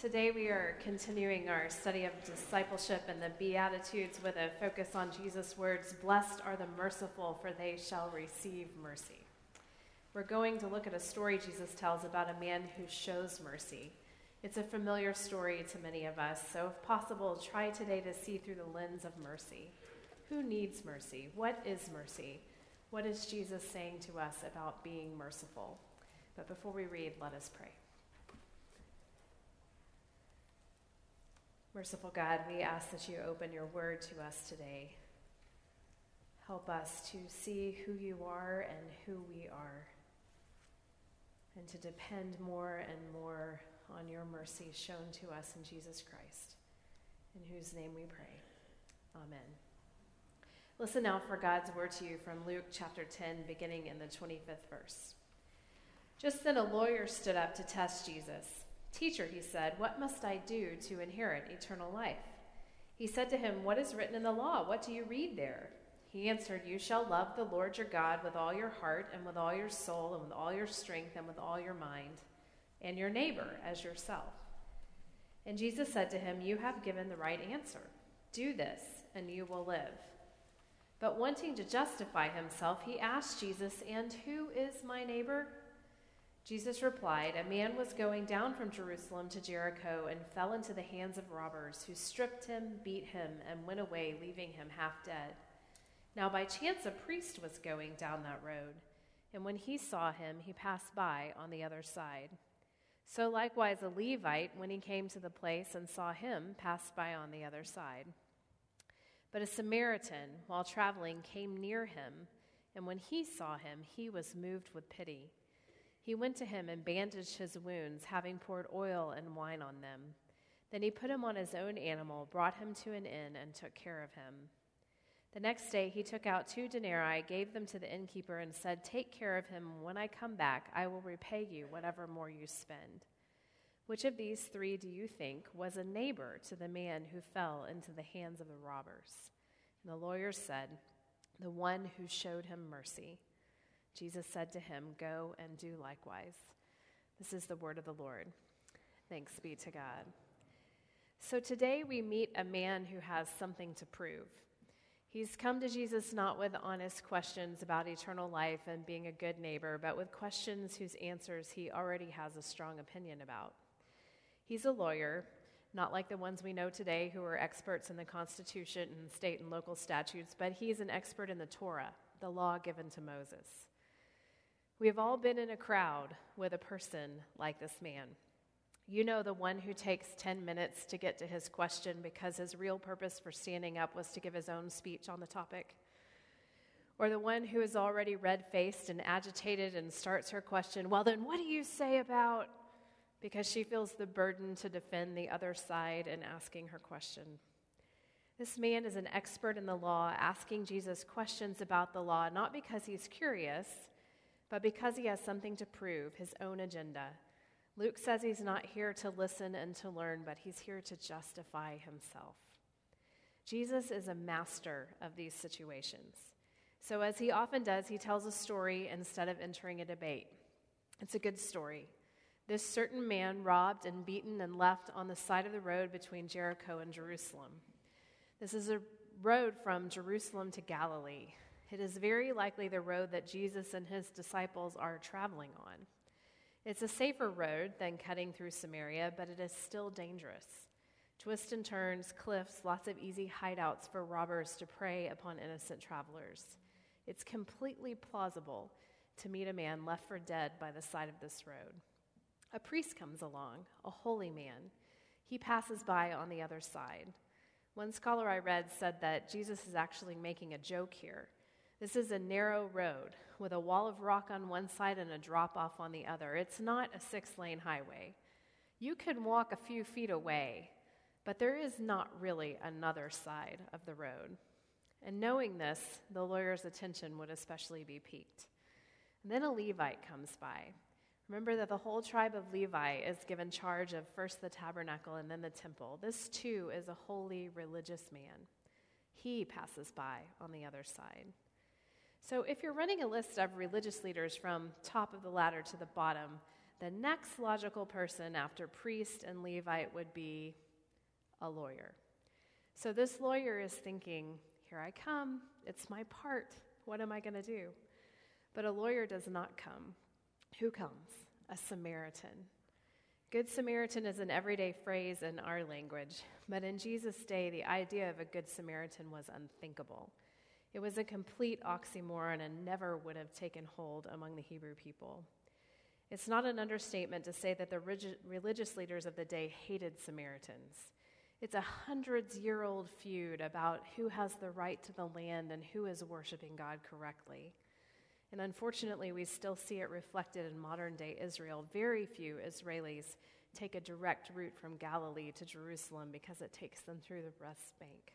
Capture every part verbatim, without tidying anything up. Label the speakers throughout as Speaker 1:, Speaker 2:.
Speaker 1: Today we are continuing our study of discipleship and the Beatitudes with a focus on Jesus' words, "Blessed are the merciful, for they shall receive mercy." We're going to look at a story Jesus tells about a man who shows mercy. It's a familiar story to many of us, so if possible, try today to see through the lens of mercy. Who needs mercy? What is mercy? What is Jesus saying to us about being merciful? But before we read, let us pray. Merciful God, we ask that you open your word to us today. Help us to see who you are and who we are, and to depend more and more on your mercy shown to us in Jesus Christ, in whose name we pray. Amen. Listen now for God's word to you from Luke chapter ten, beginning in the twenty-fifth verse. Just then a lawyer stood up to test Jesus. "Teacher," he said, "what must I do to inherit eternal life?" He said to him, "What is written in the law? What do you read there?" He answered, "You shall love the Lord your God with all your heart and with all your soul and with all your strength and with all your mind, and your neighbor as yourself." And Jesus said to him, "You have given the right answer. Do this, and you will live." But wanting to justify himself, he asked Jesus, "And who is my neighbor?" Jesus replied, "A man was going down from Jerusalem to Jericho and fell into the hands of robbers, who stripped him, beat him, and went away, leaving him half dead. Now by chance a priest was going down that road, and when he saw him, he passed by on the other side. So likewise a Levite, when he came to the place and saw him, passed by on the other side. But a Samaritan, while traveling, came near him, and when he saw him, he was moved with pity. He went to him and bandaged his wounds, having poured oil and wine on them. Then he put him on his own animal, brought him to an inn, and took care of him. The next day he took out two denarii, gave them to the innkeeper, and said, 'Take care of him. When I come back, I will repay you whatever more you spend.' Which of these three do you think was a neighbor to the man who fell into the hands of the robbers?" And the lawyer said, "The one who showed him mercy." Jesus said to him, "Go and do likewise." This is the word of the Lord. Thanks be to God. So today we meet a man who has something to prove. He's come to Jesus not with honest questions about eternal life and being a good neighbor, but with questions whose answers he already has a strong opinion about. He's a lawyer, not like the ones we know today who are experts in the Constitution and state and local statutes, but he's an expert in the Torah, the law given to Moses. We have all been in a crowd with a person like this man. You know, the one who takes ten minutes to get to his question because his real purpose for standing up was to give his own speech on the topic. Or the one who is already red-faced and agitated and starts her question, "Well, then what do you say about?" because she feels the burden to defend the other side in asking her question. This man is an expert in the law, asking Jesus questions about the law, not because he's curious, but because he has something to prove, his own agenda. Luke says he's not here to listen and to learn, but he's here to justify himself. Jesus is a master of these situations. So as he often does, he tells a story instead of entering a debate. It's a good story. This certain man robbed and beaten and left on the side of the road between Jericho and Jerusalem. This is a road from Jerusalem to Galilee. It is very likely the road that Jesus and his disciples are traveling on. It's a safer road than cutting through Samaria, but it is still dangerous. Twists and turns, cliffs, lots of easy hideouts for robbers to prey upon innocent travelers. It's completely plausible to meet a man left for dead by the side of this road. A priest comes along, a holy man. He passes by on the other side. One scholar I read said that Jesus is actually making a joke here. This is a narrow road with a wall of rock on one side and a drop-off on the other. It's not a six-lane highway. You can walk a few feet away, but there is not really another side of the road. And knowing this, the lawyer's attention would especially be piqued. And then a Levite comes by. Remember that the whole tribe of Levi is given charge of first the tabernacle and then the temple. This, too, is a holy religious man. He passes by on the other side. So if you're running a list of religious leaders from top of the ladder to the bottom, the next logical person after priest and Levite would be a lawyer. So this lawyer is thinking, here I come, it's my part, what am I going to do? But a lawyer does not come. Who comes? A Samaritan. Good Samaritan is an everyday phrase in our language, but in Jesus' day, the idea of a good Samaritan was unthinkable. It was a complete oxymoron and never would have taken hold among the Hebrew people. It's not an understatement to say that the relig- religious leaders of the day hated Samaritans. It's a hundreds-year-old feud about who has the right to the land and who is worshiping God correctly. And unfortunately, we still see it reflected in modern-day Israel. Very few Israelis take a direct route from Galilee to Jerusalem because it takes them through the West Bank.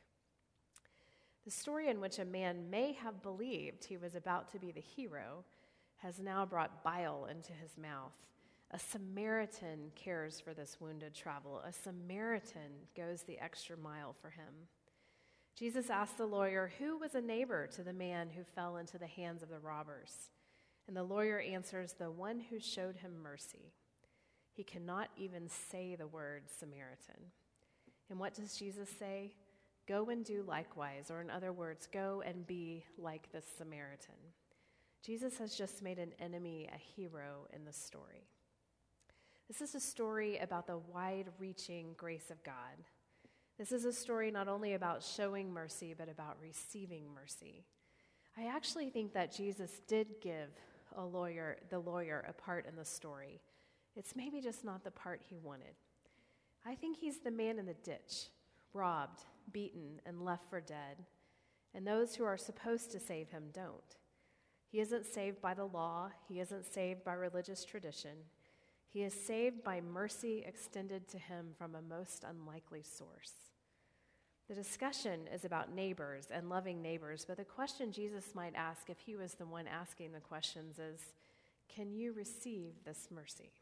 Speaker 1: The story in which a man may have believed he was about to be the hero has now brought bile into his mouth. A Samaritan cares for this wounded traveler. A Samaritan goes the extra mile for him. Jesus asked the lawyer, who was a neighbor to the man who fell into the hands of the robbers? And the lawyer answers, the one who showed him mercy. He cannot even say the word Samaritan. And what does Jesus say? Go and do likewise, or in other words, go and be like this Samaritan. Jesus has just made an enemy a hero in the story. This is a story about the wide-reaching grace of God. This is a story not only about showing mercy, but about receiving mercy. I actually think that Jesus did give a lawyer, the lawyer a part in the story. It's maybe just not the part he wanted. I think he's the man in the ditch, robbed, beaten, and left for dead, and those who are supposed to save him don't. He isn't saved by the law. He isn't saved by religious tradition. He is saved by mercy extended to him from a most unlikely source. The discussion is about neighbors and loving neighbors, but the question Jesus might ask if he was the one asking the questions is, can you receive this mercy?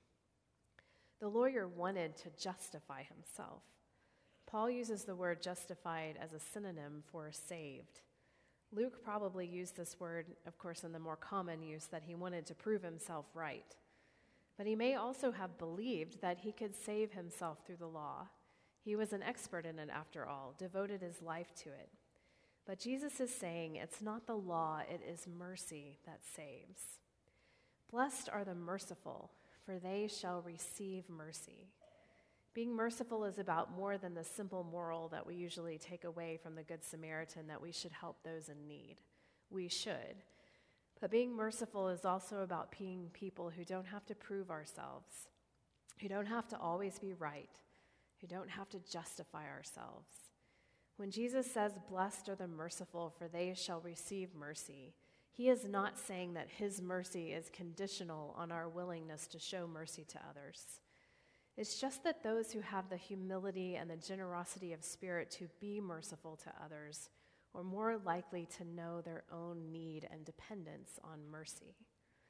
Speaker 1: The lawyer wanted to justify himself. Paul uses the word justified as a synonym for saved. Luke probably used this word, of course, in the more common use that he wanted to prove himself right. But he may also have believed that he could save himself through the law. He was an expert in it, after all, devoted his life to it. But Jesus is saying it's not the law, it is mercy that saves. Blessed are the merciful, for they shall receive mercy. Being merciful is about more than the simple moral that we usually take away from the Good Samaritan that we should help those in need. We should. But being merciful is also about being people who don't have to prove ourselves, who don't have to always be right, who don't have to justify ourselves. When Jesus says, blessed are the merciful, for they shall receive mercy, he is not saying that his mercy is conditional on our willingness to show mercy to others. It's just that those who have the humility and the generosity of spirit to be merciful to others are more likely to know their own need and dependence on mercy.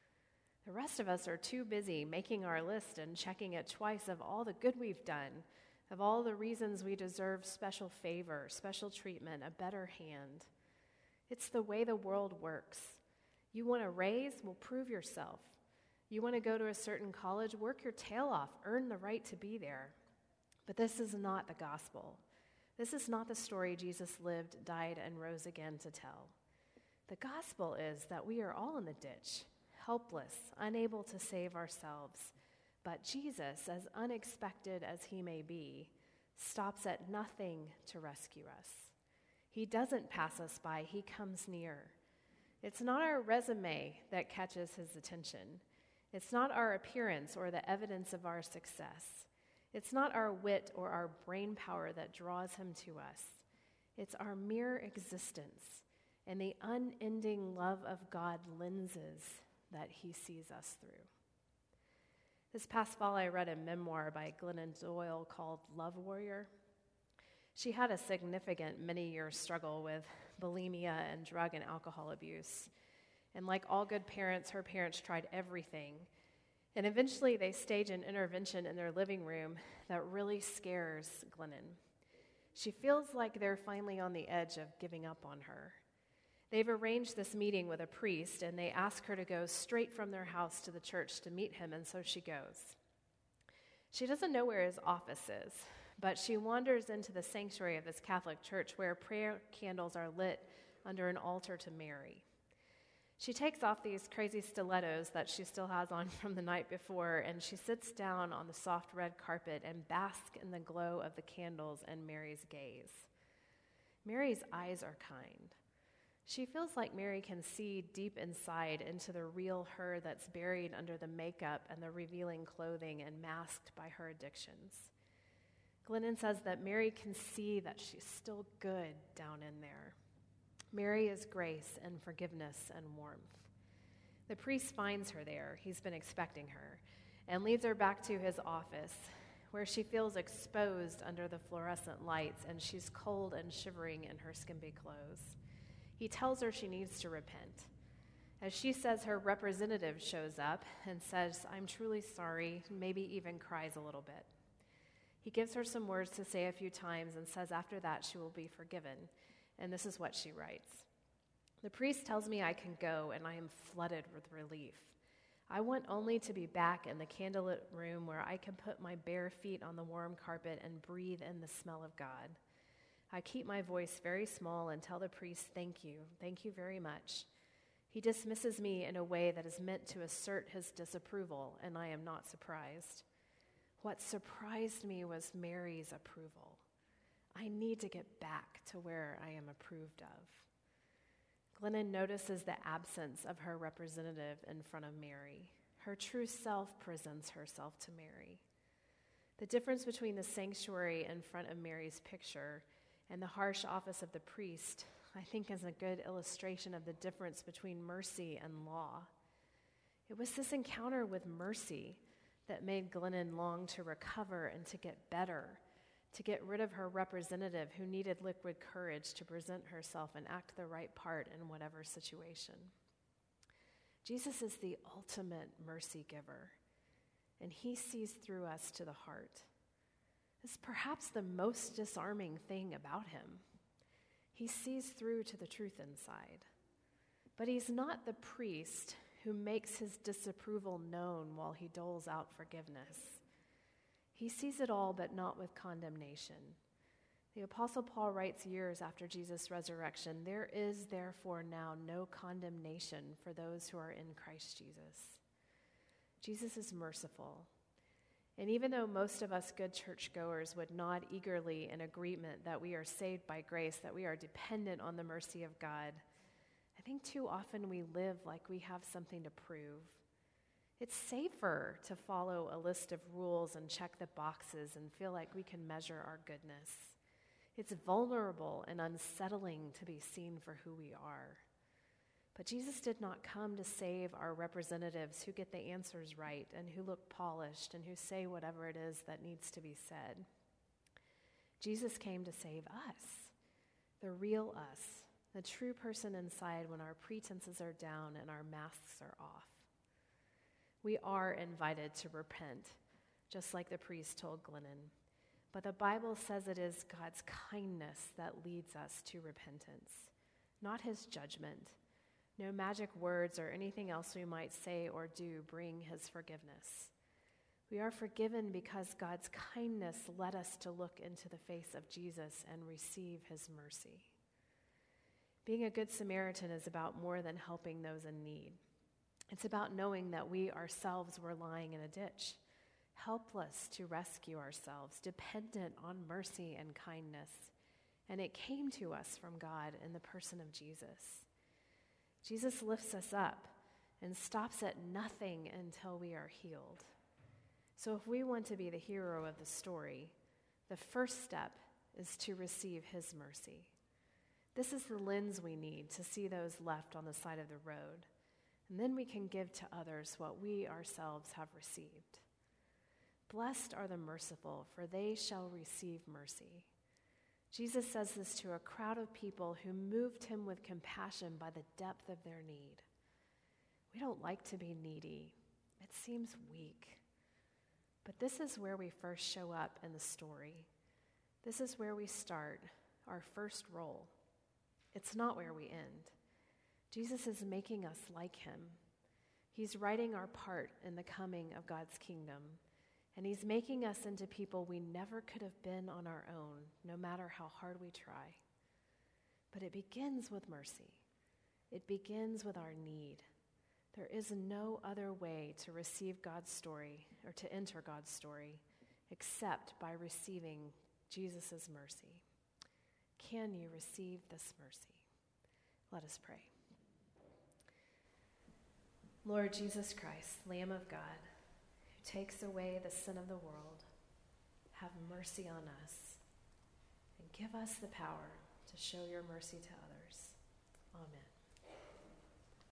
Speaker 1: The rest of us are too busy making our list and checking it twice of all the good we've done, of all the reasons we deserve special favor, special treatment, a better hand. It's the way the world works. You want a raise? Well, prove yourself. You want to go to a certain college? Work your tail off. Earn the right to be there. But this is not the gospel. This is not the story Jesus lived, died, and rose again to tell. The gospel is that we are all in the ditch, helpless, unable to save ourselves. But Jesus, as unexpected as he may be, stops at nothing to rescue us. He doesn't pass us by, he comes near. It's not our resume that catches his attention. It's not our appearance or the evidence of our success. It's not our wit or our brain power that draws him to us. It's our mere existence and the unending love of God lenses that he sees us through. This past fall, I read a memoir by Glennon Doyle called Love Warrior. She had a significant many-year struggle with bulimia and drug and alcohol abuse. And like all good parents, her parents tried everything. And eventually they stage an intervention in their living room that really scares Glennon. She feels like they're finally on the edge of giving up on her. They've arranged this meeting with a priest, and they ask her to go straight from their house to the church to meet him, and so she goes. She doesn't know where his office is, but she wanders into the sanctuary of this Catholic church where prayer candles are lit under an altar to Mary. She takes off these crazy stilettos that she still has on from the night before, and she sits down on the soft red carpet and basks in the glow of the candles and Mary's gaze. Mary's eyes are kind. She feels like Mary can see deep inside into the real her that's buried under the makeup and the revealing clothing and masked by her addictions. Glennon says that Mary can see that she's still good down in there. Mary is grace and forgiveness and warmth. The priest finds her there, he's been expecting her, and leads her back to his office, where she feels exposed under the fluorescent lights, and she's cold and shivering in her skimpy clothes. He tells her she needs to repent. As she says, her representative shows up and says, "I'm truly sorry," maybe even cries a little bit. He gives her some words to say a few times and says after that she will be forgiven. And this is what she writes. "The priest tells me I can go, and I am flooded with relief. I want only to be back in the candlelit room where I can put my bare feet on the warm carpet and breathe in the smell of God. I keep my voice very small and tell the priest, 'Thank you, thank you very much.' He dismisses me in a way that is meant to assert his disapproval, and I am not surprised. What surprised me was Mary's approval. I need to get back to where I am approved of." Glennon notices the absence of her representative in front of Mary. Her true self presents herself to Mary. The difference between the sanctuary in front of Mary's picture and the harsh office of the priest, I think, is a good illustration of the difference between mercy and law. It was this encounter with mercy that made Glennon long to recover and to get better, to get rid of her representative who needed liquid courage to present herself and act the right part in whatever situation. Jesus is the ultimate mercy giver, and he sees through us to the heart. It's perhaps the most disarming thing about him. He sees through to the truth inside. But he's not the priest who makes his disapproval known while he doles out forgiveness. He sees it all, but not with condemnation. The Apostle Paul writes years after Jesus' resurrection, "There is therefore now no condemnation for those who are in Christ Jesus." Jesus is merciful. And even though most of us good churchgoers would nod eagerly in agreement that we are saved by grace, that we are dependent on the mercy of God, I think too often we live like we have something to prove. It's safer to follow a list of rules and check the boxes and feel like we can measure our goodness. It's vulnerable and unsettling to be seen for who we are. But Jesus did not come to save our representatives who get the answers right and who look polished and who say whatever it is that needs to be said. Jesus came to save us, the real us, the true person inside when our pretenses are down and our masks are off. We are invited to repent, just like the priest told Glennon. But the Bible says it is God's kindness that leads us to repentance, not his judgment. No magic words or anything else we might say or do bring his forgiveness. We are forgiven because God's kindness led us to look into the face of Jesus and receive his mercy. Being a good Samaritan is about more than helping those in need. It's about knowing that we ourselves were lying in a ditch, helpless to rescue ourselves, dependent on mercy and kindness. And it came to us from God in the person of Jesus. Jesus lifts us up and stops at nothing until we are healed. So if we want to be the hero of the story, the first step is to receive his mercy. This is the lens we need to see those left on the side of the road. And then we can give to others what we ourselves have received. Blessed are the merciful, for they shall receive mercy. Jesus says this to a crowd of people who moved him with compassion by the depth of their need. We don't like to be needy. It seems weak. But this is where we first show up in the story. This is where we start, our first role. It's not where we end. Jesus is making us like him. He's writing our part in the coming of God's kingdom, and he's making us into people we never could have been on our own, no matter how hard we try. But it begins with mercy. It begins with our need. There is no other way to receive God's story or to enter God's story except by receiving Jesus' mercy. Can you receive this mercy? Let us pray. Lord Jesus Christ, Lamb of God, who takes away the sin of the world, have mercy on us and give us the power to show your mercy to others. Amen.